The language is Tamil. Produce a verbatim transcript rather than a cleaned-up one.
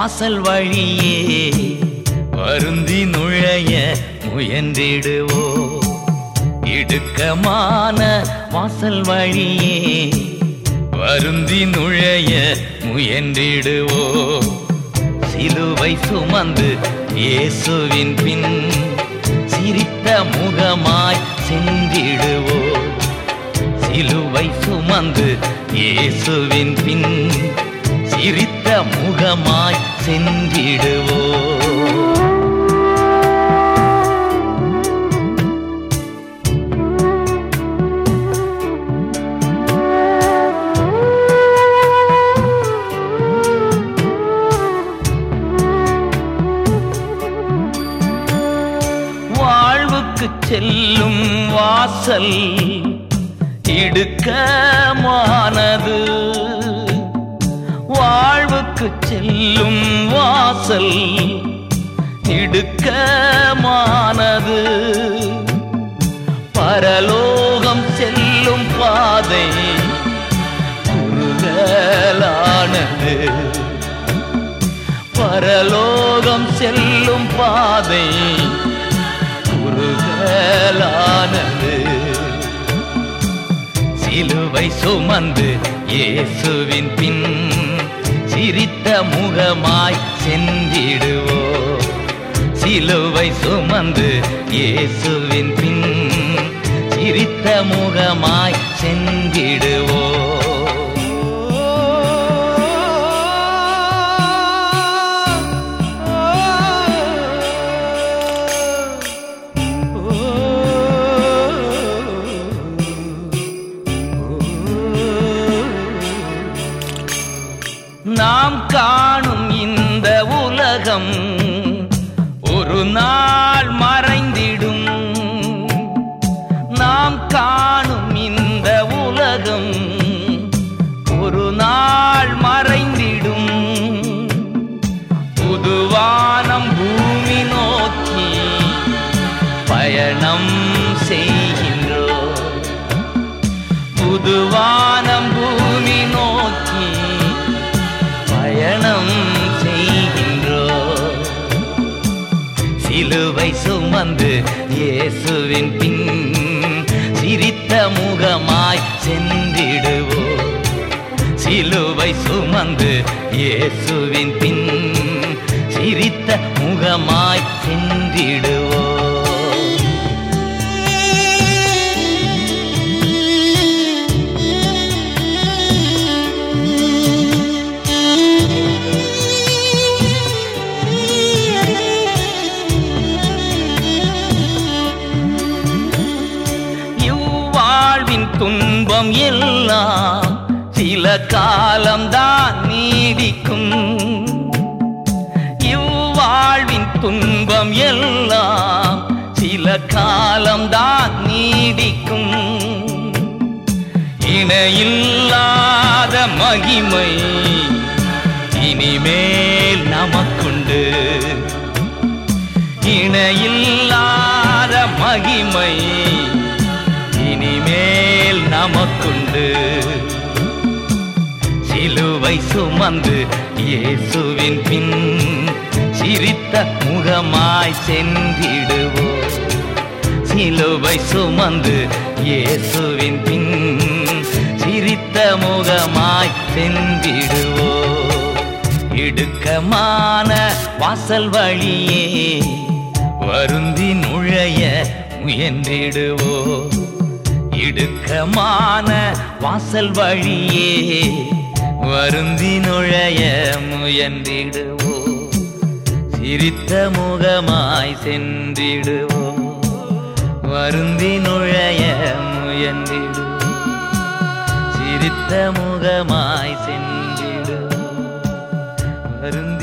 வாசல் வழியே வருந்தி நுழைய முயன்றிடுவோ. இடுக்கமான வாசல் வழியே வருந்தி நுழைய முயன்றிடுவோ. சிலுவை சுமந்து இயேசுவின் பின் சிரித்த முகமாய் சென்றிடுவோ. சிலுவை சுமந்து இயேசுவின் பின் சிரித்த முகமாய் சென்றிடுவோ. வாழ்வுக்கு செல்லும் வாசல் இடுக்கமானது. வாழ்வுக்கு செல்லும் வாசல் இடுக்கமானது. பரலோகம் செல்லும் பாதை குறுகலானது. பரலோகம் செல்லும் பாதை குறுகலானது. சிலுவை சுமந்து இயேசுவின் பின் சிரித்த முகமாய் சென்றிடுவோ. சிலுவை சுமந்து இயேசுவின் பின் சிரித்த முகமாய் சென்றிடுவோ. நாம் காணும் இந்த உலகம் ஒரு நாள் மறைந்திடும். நாம் காணும் இந்த உலகம் ஒரு நாள் மறைந்திடும். புதுவானம் பூமி நோக்கி பயணம் செய்கின்றோம். புதுவானம் பூமி நோக்கி பயணம் செய்கின்றோம். சிலுவை சுமந்து இயேசுவின் பின் சிரித்த முகமாய் சென்றிடுவோ. சிலுவை சுமந்து இயேசுவின் பின் சிரித்த முகமாய் சென்றிடுவோ. துன்பம் எல்லாம் சில காலம்தான் நீடிக்கும். இவ்வாழ்வின் துன்பம் எல்லாம் சில காலம்தான் நீடிக்கும். இணையில்லாத மகிமை இனிமேல் நமக்குண்டு. இணையில்லாத மகிமை இனிமேல் நமக்குண்டு. சிலுவை சுமந்து இயேசுவின் பின் சிரித்த முகமாய் சென்றிடுவோ. சிலுவை சுமந்து இயேசுவின் பின் சிரித்த முகமாய் சென்றிடுவோ. இடுக்கமான வாசல் வழியே வருந்தி நுழைய முயன்றிடுவோ. இடுக்கமான வாசல் வழியே வருந்தி நுழைய முயன்றிடுவோ. சிரித்த முகமாய் சென்றிடுவோ. வருந்தி நுழைய முயன்றிடுவோ. சிரித்த முகமாய் சென்றிடுவோ. வருந்தி